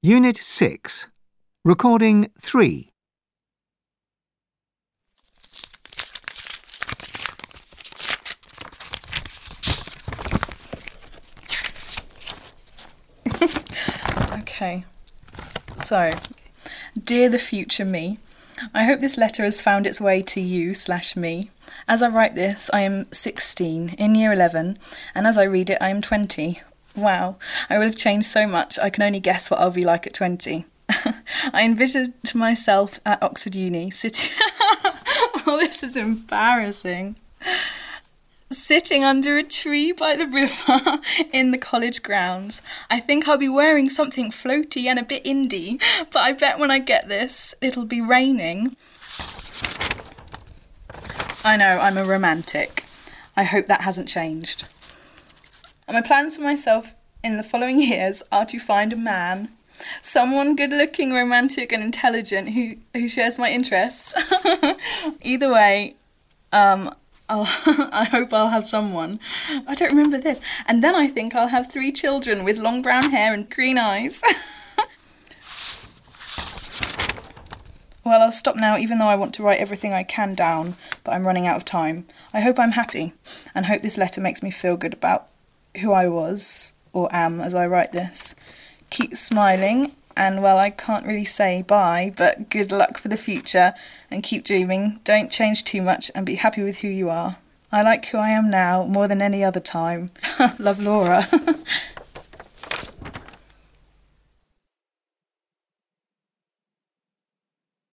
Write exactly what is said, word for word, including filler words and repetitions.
Unit six. Recording three. Okay, so, dear the future me, I hope this letter has found its way to you slash me. As I write this, I am sixteen, in year eleven, and as I read it, I am twenty. Wow, I will have changed so much, I can only guess what I'll be like at twenty. I envisioned myself at Oxford Uni, sitting... Oh, this is embarrassing. Sitting under a tree by the river in the college grounds. I think I'll be wearing something floaty and a bit indie, but I bet when I get this, it'll be raining. I know, I'm a romantic. I hope that hasn't changed. And my plans for myself in the following years are to find a man, someone good-looking, romantic and intelligent who, who shares my interests. Either way, um... I'll, I hope I'll have someone. I don't remember this. And then I think I'll have three children with long brown hair and green eyes. Well, I'll stop now, even though I want to write everything I can down, but I'm running out of time. I hope I'm happy, and hope this letter makes me feel good about who I was, or am, as I write this. Keep smiling, and, well, I can't really say bye, but good luck for the future, and keep dreaming. Don't change too much, and be happy with who you are. I like who I am now more than any other time. Love, Laura.